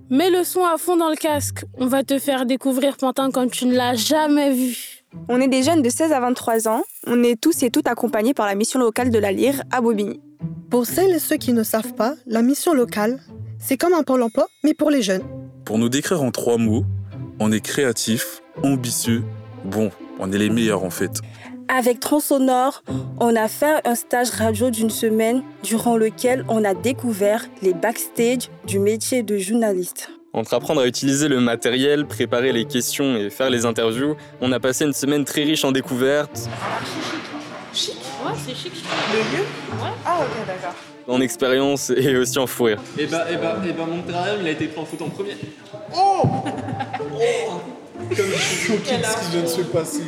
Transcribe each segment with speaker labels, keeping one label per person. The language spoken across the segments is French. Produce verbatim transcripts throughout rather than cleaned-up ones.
Speaker 1: Mets le son à fond dans le casque. On va te faire découvrir Pantin comme tu ne l'as jamais vu.
Speaker 2: On est des jeunes de seize à vingt-trois ans. On est tous et toutes accompagnés par la mission locale de la Lyre à Bobigny.
Speaker 3: Pour celles et ceux qui ne savent pas, la mission locale, c'est comme un Pôle emploi, mais pour les jeunes.
Speaker 4: Pour nous décrire en trois mots, on est créatif, ambitieux, bon, on est les meilleurs en fait.
Speaker 2: Avec Transonore, on a fait un stage radio d'une semaine durant lequel on a découvert les backstage du métier de journaliste.
Speaker 5: Entre apprendre à utiliser le matériel, préparer les questions et faire les interviews, on a passé une semaine très riche en découvertes.
Speaker 1: Chic. Ouais, c'est chic.
Speaker 2: Le lieu ?
Speaker 1: Ouais.
Speaker 2: Ah ok, d'accord.
Speaker 5: En expérience et aussi en fou rire.
Speaker 6: Et bah, et bah, et bah mon terrarium, il a été pris en photo en premier.
Speaker 7: Oh Oh Comme je suis choqué de ce qui vient de se passer.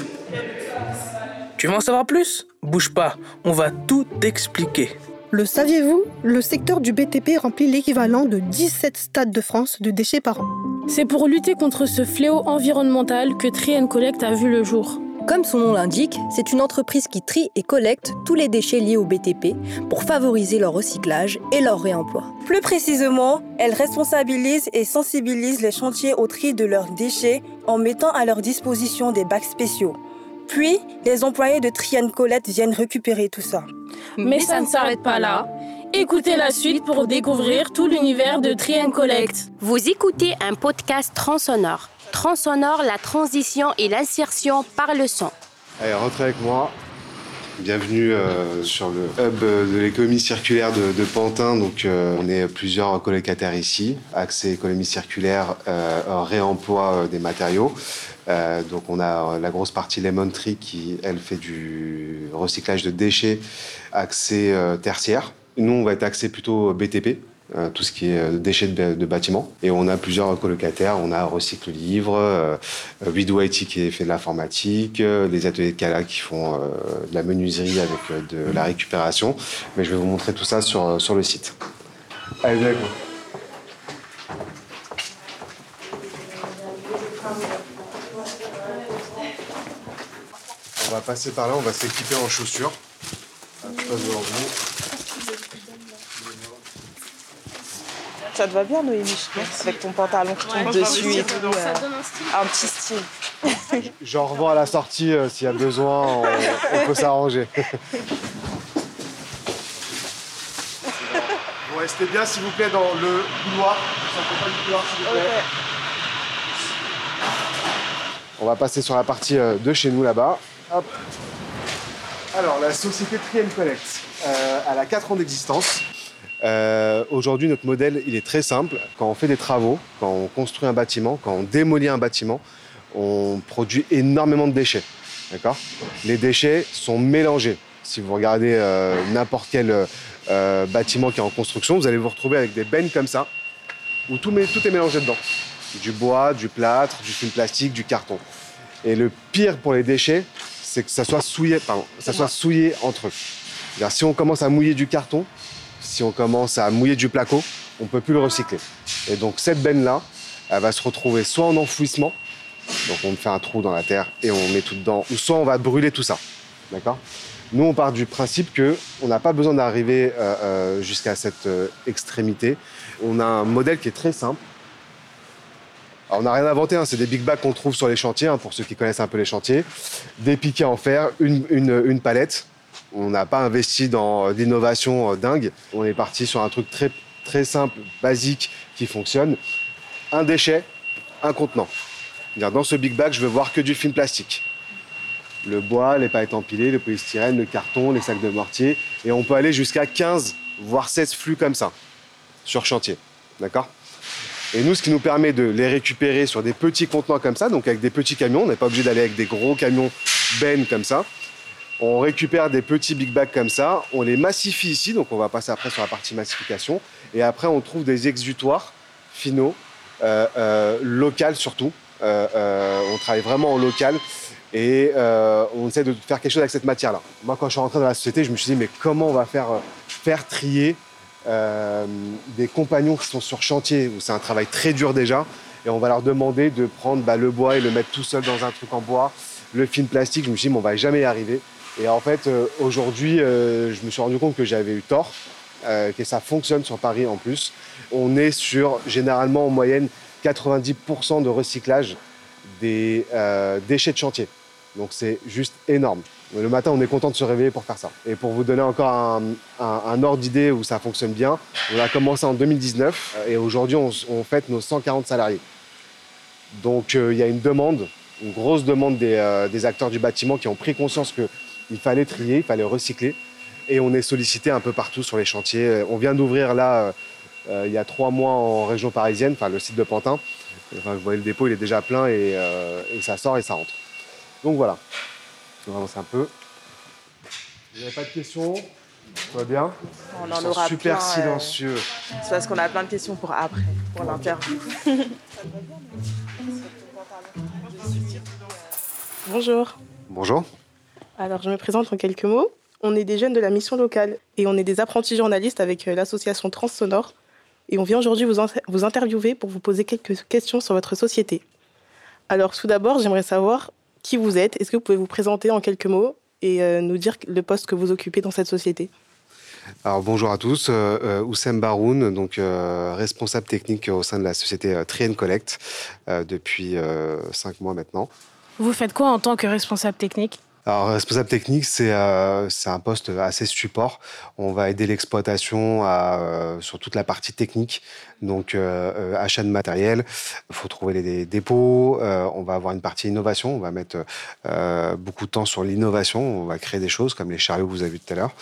Speaker 8: Tu veux en savoir plus ? Bouge pas, on va tout expliquer.
Speaker 3: Le saviez-vous ? Le secteur du B T P remplit l'équivalent de dix-sept stades de France de déchets par an.
Speaker 1: C'est pour lutter contre ce fléau environnemental que Try and Collect a vu le jour.
Speaker 9: Comme son nom l'indique, c'est une entreprise qui trie et collecte tous les déchets liés au B T P pour favoriser leur recyclage et leur réemploi.
Speaker 2: Plus précisément, elle responsabilise et sensibilise les chantiers au tri de leurs déchets en mettant à leur disposition des bacs spéciaux. Puis, les employés de Try and Collect viennent récupérer tout ça.
Speaker 1: Mais ça ne s'arrête pas là. Écoutez la suite pour découvrir tout l'univers de Try and Collect.
Speaker 10: Vous écoutez un podcast Transonore. Transonore, la transition et l'insertion par le son.
Speaker 11: Allez, rentrez avec moi. Bienvenue euh, sur le hub de l'économie circulaire de, de Pantin. Donc, euh, on est plusieurs colocataires ici. Accès économie circulaire, euh, réemploi euh, des matériaux. Euh, donc, on a la grosse partie Lemon Tree qui, elle, fait du recyclage de déchets, accès euh, tertiaire. Nous, on va être axé plutôt B T P. Euh, tout ce qui est euh, déchets de, de bâtiments. Et on a plusieurs colocataires. On a Recycle Livre, euh, Wido I T qui fait de l'informatique, euh, les ateliers de Cala qui font euh, de la menuiserie avec euh, de la récupération. Mais je vais vous montrer tout ça sur, sur le site. Allez, viens avec moi. On va passer par là, on va s'équiper en chaussures. Je passe devant vous.
Speaker 2: Ça te va bien, Noémie, je pense, avec ton pantalon qui tombe
Speaker 1: Ouais,
Speaker 2: dessus et tout.
Speaker 1: Ça
Speaker 2: euh,
Speaker 1: donne un style.
Speaker 2: un petit style.
Speaker 11: J'en revends à la sortie, euh, s'il y a besoin, on, on peut s'arranger. Vous restez bien, s'il vous plaît, dans le couloir. Ne sortez pas du couloir, s'il vous plaît.
Speaker 2: Okay.
Speaker 11: On va passer sur la partie euh, de chez nous, là-bas. Hop. Alors, la société Try and Collect, euh, elle a quatre ans d'existence. Euh, aujourd'hui, notre modèle, il est très simple. Quand on fait des travaux, quand on construit un bâtiment, quand on démolit un bâtiment, on produit énormément de déchets. D'accord ? Les déchets sont mélangés. Si vous regardez euh, n'importe quel euh, bâtiment qui est en construction, vous allez vous retrouver avec des bennes comme ça, où tout, tout est mélangé dedans. Du bois, du plâtre, du film plastique, du carton. Et le pire pour les déchets, c'est que ça soit souillé, pardon, ça soit souillé entre eux. C'est-à-dire, si on commence à mouiller du carton, si on commence à mouiller du placo, on ne peut plus le recycler. Et donc cette benne-là, elle va se retrouver soit en enfouissement, donc on fait un trou dans la terre et on met tout dedans, ou soit on va brûler tout ça. D'accord ? Nous, on part du principe qu'on n'a pas besoin d'arriver euh, euh, jusqu'à cette euh, extrémité. On a un modèle qui est très simple. Alors, on n'a rien inventé, hein, c'est des big bags qu'on trouve sur les chantiers, hein, pour ceux qui connaissent un peu les chantiers. Des piquets en fer, une, une, une palette. On n'a pas investi dans l'innovation dingue. On est parti sur un truc très, très simple, basique, qui fonctionne. Un déchet, un contenant. Dans ce big bag, je veux voir que du film plastique. Le bois, les palettes empilées, le polystyrène, le carton, les sacs de mortier. Et on peut aller jusqu'à quinze, voire seize flux comme ça, sur chantier. D'accord ? Et nous, ce qui nous permet de les récupérer sur des petits contenants comme ça, donc avec des petits camions, on n'est pas obligé d'aller avec des gros camions bennes comme ça. On récupère des petits big bags comme ça, on les massifie ici, donc on va passer après sur la partie massification. Et après, on trouve des exutoires finaux, euh, euh, locales surtout. Euh, euh, on travaille vraiment en local et euh, on essaie de faire quelque chose avec cette matière-là. Moi, quand je suis rentré dans la société, je me suis dit, mais comment on va faire, euh, faire trier euh, des compagnons qui sont sur chantier, où c'est un travail très dur déjà, et on va leur demander de prendre bah, le bois et le mettre tout seul dans un truc en bois, le film plastique. Je me suis dit, mais on va jamais y arriver. Et en fait, euh, aujourd'hui, euh, je me suis rendu compte que j'avais eu tort, euh, que ça fonctionne sur Paris en plus. On est sur, généralement, en moyenne, quatre-vingt-dix pour cent de recyclage des euh, déchets de chantier. Donc c'est juste énorme. Le matin, on est content de se réveiller pour faire ça. Et pour vous donner encore un, un, un ordre d'idée où ça fonctionne bien, on a commencé en deux mille dix-neuf et aujourd'hui, on, on fête nos cent quarante salariés. Donc il euh, y a une demande, une grosse demande des, euh, des acteurs du bâtiment qui ont pris conscience qu'il fallait trier, il fallait recycler. Et on est sollicité un peu partout sur les chantiers. On vient d'ouvrir là, euh, il y a trois mois en région parisienne, enfin le site de Pantin. Enfin, vous voyez, le dépôt, il est déjà plein et, euh, et ça sort et ça rentre. Donc voilà. On va avancer un peu. Vous n'avez pas de questions? Tout va bien?
Speaker 12: On en aura
Speaker 11: super
Speaker 12: plein,
Speaker 11: silencieux.
Speaker 12: Euh... C'est parce qu'on a plein de questions pour après, pour l'interview. Bonjour.
Speaker 11: Bonjour.
Speaker 12: Alors, je me présente en quelques mots. On est des jeunes de la mission locale et on est des apprentis journalistes avec l'association Transsonore. Et on vient aujourd'hui vous, inter- vous interviewer pour vous poser quelques questions sur votre société. Alors, tout d'abord, j'aimerais savoir qui vous êtes. Est-ce que vous pouvez vous présenter en quelques mots et euh, nous dire le poste que vous occupez dans cette société?
Speaker 11: Alors bonjour à tous, euh, Oussem Baroun, donc euh, responsable technique au sein de la société euh, Tree and Collect euh, depuis euh, cinq mois maintenant.
Speaker 1: Vous faites quoi en tant que responsable technique?
Speaker 11: Alors, responsable technique, c'est euh, c'est un poste assez support. On va aider l'exploitation à, euh, sur toute la partie technique, donc euh, achat de matériel. Il faut trouver les, les dépôts. Euh, on va avoir une partie innovation. On va mettre euh, beaucoup de temps sur l'innovation. On va créer des choses comme les chariots que vous avez vus tout à l'heure.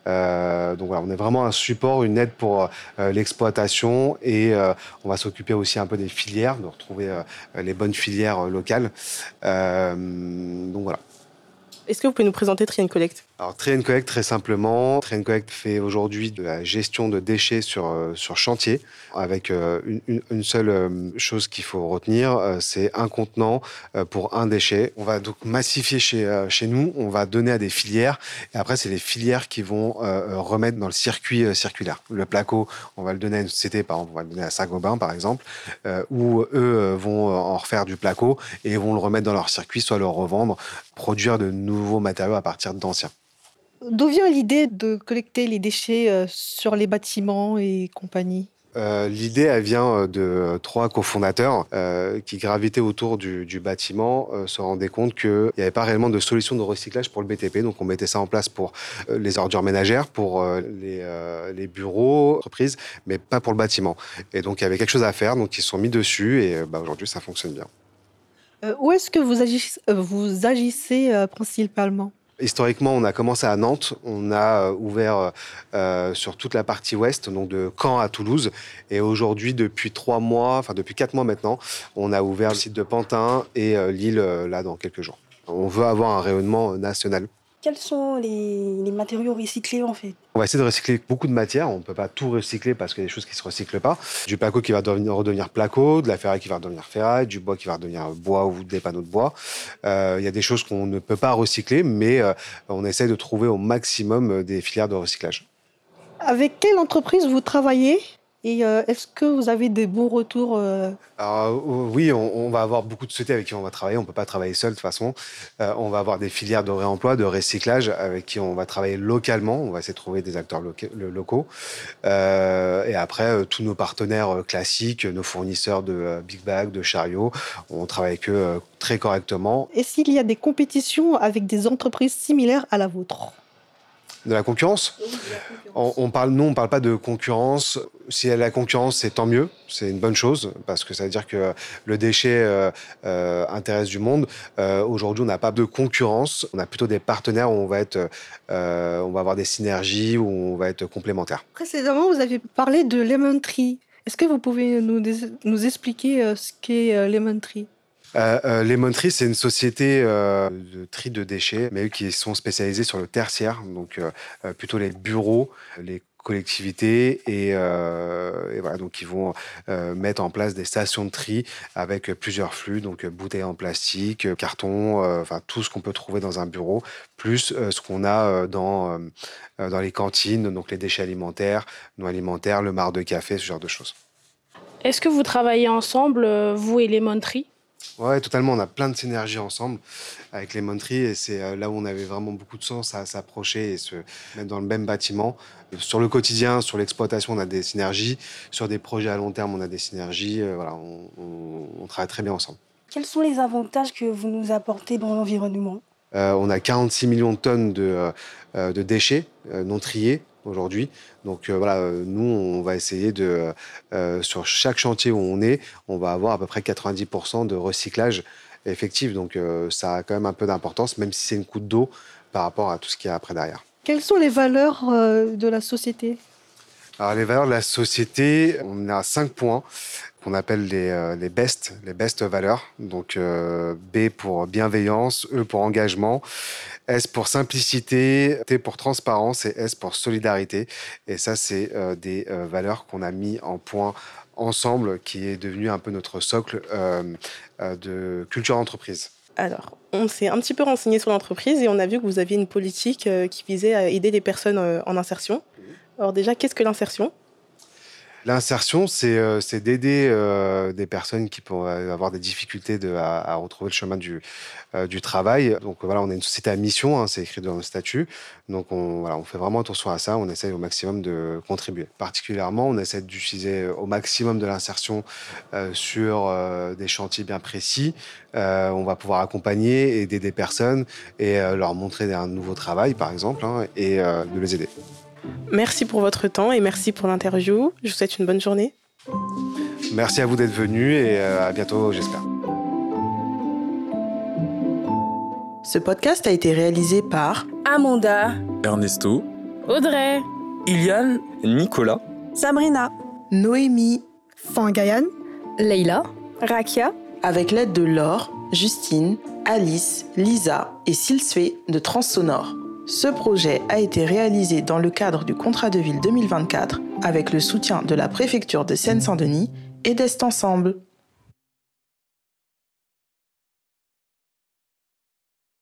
Speaker 11: Euh, donc voilà, on est vraiment un support, une aide pour euh, l'exploitation et euh, on va s'occuper aussi un peu des filières, de retrouver euh, les bonnes filières euh, locales. Euh, donc voilà.
Speaker 12: Est-ce que vous pouvez nous présenter Tree and Collect?
Speaker 11: Alors, Tree and Collect, très simplement, Tree and Collect fait aujourd'hui de la gestion de déchets sur, euh, sur chantier, avec euh, une, une, une seule euh, chose qu'il faut retenir, euh, c'est un contenant euh, pour un déchet. On va donc massifier chez, euh, chez nous, on va donner à des filières, et après, c'est les filières qui vont euh, remettre dans le circuit euh, circulaire. Le placo, on va le donner à une société, par exemple, on va le donner à Saint-Gobain, par exemple, euh, où eux euh, vont en refaire du placo et vont le remettre dans leur circuit, soit le revendre, produire de nouveaux matériaux à partir d'anciens.
Speaker 3: D'où vient l'idée de collecter les déchets euh, sur les bâtiments et compagnie?
Speaker 11: Euh, l'idée, elle vient de trois cofondateurs euh, qui gravitaient autour du, du bâtiment, euh, se rendaient compte qu'il n'y avait pas réellement de solution de recyclage pour le B T P. Donc, on mettait ça en place pour euh, les ordures ménagères, pour euh, les, euh, les bureaux, entreprises, mais pas pour le bâtiment. Et donc, il y avait quelque chose à faire. Donc, ils se sont mis dessus et bah, aujourd'hui, ça fonctionne bien.
Speaker 3: Euh, où est-ce que vous agissez, euh, vous agissez euh, principalement?
Speaker 11: Historiquement, on a commencé à Nantes, on a euh, ouvert euh, sur toute la partie ouest, donc de Caen à Toulouse. Et aujourd'hui, depuis trois mois, enfin depuis quatre mois maintenant, on a ouvert le site de Pantin et euh, Lille, euh, là, dans quelques jours. On veut avoir un rayonnement national.
Speaker 2: Quels sont les, les matériaux recyclés en fait?
Speaker 11: On va essayer de recycler beaucoup de matières. On ne peut pas tout recycler parce qu'il y a des choses qui ne se recyclent pas. Du placo qui va devenir, redevenir placo, de la ferraille qui va redevenir ferraille, du bois qui va redevenir bois ou des panneaux de bois. Euh, il y a des choses qu'on ne peut pas recycler, mais euh, on essaie de trouver au maximum des filières de recyclage.
Speaker 3: Avec quelle entreprise vous travaillez? Et euh, est-ce que vous avez des bons retours euh...
Speaker 11: Alors, oui, on, on va avoir beaucoup de sociétés avec qui on va travailler. On ne peut pas travailler seul de toute façon. Euh, on va avoir des filières de réemploi, de recyclage avec qui on va travailler localement. On va essayer de trouver des acteurs loca- locaux. Euh, et après, euh, tous nos partenaires classiques, nos fournisseurs de euh, Big Bag, de chariots, on travaille avec eux euh, très correctement.
Speaker 3: Est-ce qu'il y a des compétitions avec des entreprises similaires à la vôtre?
Speaker 11: De la concurrence, on, on parle, nous, on ne parle pas de concurrence. Si il y a de la concurrence, c'est tant mieux. C'est une bonne chose parce que ça veut dire que le déchet euh, euh, intéresse du monde. Euh, aujourd'hui, on n'a pas de concurrence. On a plutôt des partenaires où on va, être, euh, on va avoir des synergies, où on va être complémentaires.
Speaker 3: Précédemment, vous avez parlé de Lemon Tree. Est-ce que vous pouvez nous, nous expliquer euh, ce qu'est euh, Lemon Tree?
Speaker 11: Euh, euh, Lemon Tree, c'est une société euh, de tri de déchets, mais eux qui sont spécialisés sur le tertiaire, donc euh, plutôt les bureaux, les collectivités, et, euh, et voilà, donc ils vont euh, mettre en place des stations de tri avec plusieurs flux, donc bouteilles en plastique, carton, euh, enfin tout ce qu'on peut trouver dans un bureau, plus euh, ce qu'on a euh, dans, euh, dans les cantines, donc les déchets alimentaires, non alimentaires, le marc de café, ce genre de choses.
Speaker 1: Est-ce que vous travaillez ensemble, vous et Lemon Tree?
Speaker 11: Ouais, totalement. On a plein de synergies ensemble avec Lemon Tree et c'est là où on avait vraiment beaucoup de sens à s'approcher et se mettre dans le même bâtiment. Sur le quotidien, sur l'exploitation, on a des synergies. Sur des projets à long terme, on a des synergies. Euh, voilà, on, on, on travaille très bien ensemble.
Speaker 2: Quels sont les avantages que vous nous apportez dans l'environnement ?
Speaker 11: euh, On a quarante-six millions de tonnes de, euh, de déchets euh, non triés aujourd'hui. Donc euh, voilà, euh, nous, on va essayer de, euh, sur chaque chantier où on est, on va avoir à peu près quatre-vingt-dix pour cent de recyclage effectif. Donc euh, ça a quand même un peu d'importance, même si c'est une goutte d'eau par rapport à tout ce qu'il y a après derrière.
Speaker 3: Quelles sont les valeurs euh, de la société ?
Speaker 11: Alors les valeurs de la société, on a cinq points qu'on appelle les, euh, les best, les best valeurs. Donc euh, B pour bienveillance, E pour engagement, S pour simplicité, T pour transparence et S pour solidarité. Et ça, c'est euh, des euh, valeurs qu'on a mis en point ensemble, qui est devenu un peu notre socle euh, euh, de culture d'entreprise.
Speaker 12: Alors, on s'est un petit peu renseigné sur l'entreprise et on a vu que vous aviez une politique euh, qui visait à aider les personnes euh, en insertion. Alors déjà, qu'est-ce que l'insertion ?
Speaker 11: L'insertion, c'est, euh, c'est d'aider euh, des personnes qui pourraient avoir des difficultés de, à, à retrouver le chemin du, euh, du travail. Donc voilà, on est une société à mission, hein, c'est écrit dans le statut. Donc on, voilà, on fait vraiment attention à ça, on essaie au maximum de contribuer. Particulièrement, on essaie d'utiliser au maximum de l'insertion euh, sur euh, des chantiers bien précis. Euh, on va pouvoir accompagner, aider des personnes et euh, leur montrer un nouveau travail, par exemple, hein, et euh, de les aider.
Speaker 12: Merci pour votre temps et merci pour l'interview. Je vous souhaite une bonne journée.
Speaker 11: Merci à vous d'être venus et à bientôt, j'espère.
Speaker 13: Ce podcast a été réalisé par
Speaker 2: Amanda,
Speaker 4: Ernesto,
Speaker 1: Audrey,
Speaker 5: Iliane, Nicolas,
Speaker 14: Sabrina,
Speaker 13: Noémie,
Speaker 14: Fangayan,
Speaker 9: Leïla,
Speaker 14: Rakia,
Speaker 13: avec l'aide de Laure, Justine, Alice, Lisa et Silsvé de Transsonore. Ce projet a été réalisé dans le cadre du contrat de ville deux mille vingt-quatre avec le soutien de la préfecture de Seine-Saint-Denis et d'Est Ensemble.